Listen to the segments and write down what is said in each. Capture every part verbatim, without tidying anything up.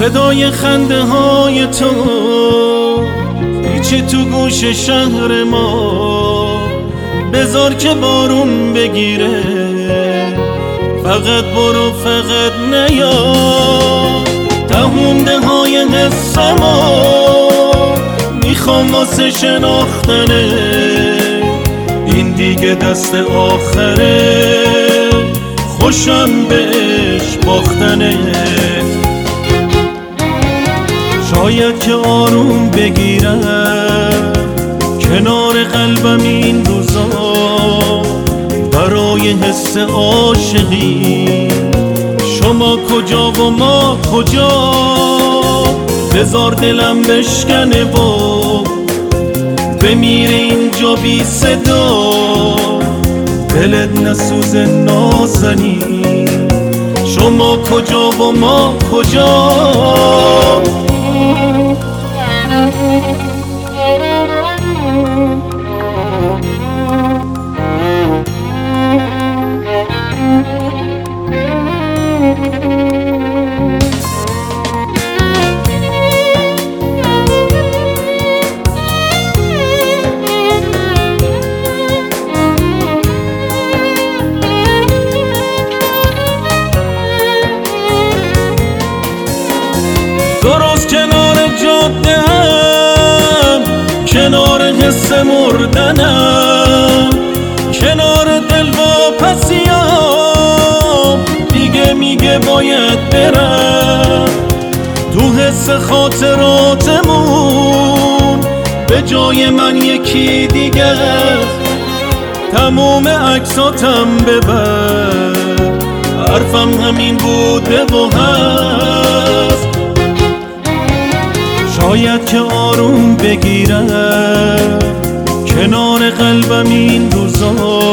صدای خنده های تو پیچه تو گوش شهر ما، بذار که بارون بگیره، فقط برو فقط نیا. تهونده های حس ما میخوام واسه شناختنه، این دیگه دست آخره، خوشم بهش باختنه. شاید که آروم بگیرم کنار قلبم این روزا، برای حس عاشقی شما کجا و ما کجا. بذار دلم بشکنه و بمیره اینجا بی صدا، دلت نسوزه نازنی شما کجا و ما کجا. درست کنار جاده‌ام، کنار حس مردنم، کنار دلواپسیام، دیگه میگه باید برم. تو حس خاطراتمون به جای من یکی دیگه، تموم عکساتم ببر، حرفم همین بوده و هست. شاید که آروم بگیرم کنار قلبم این روزا،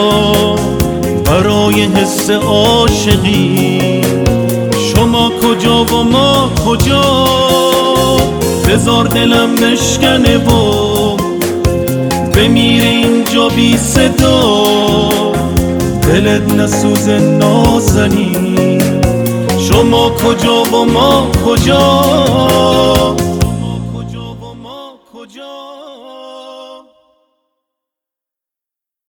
برای حس عاشقی شما کجا و ما کجا. بذار دلم بشکنه و بمیره اینجا بی صدا، دلت نسوزه نازنی شما کجا و ما کجا.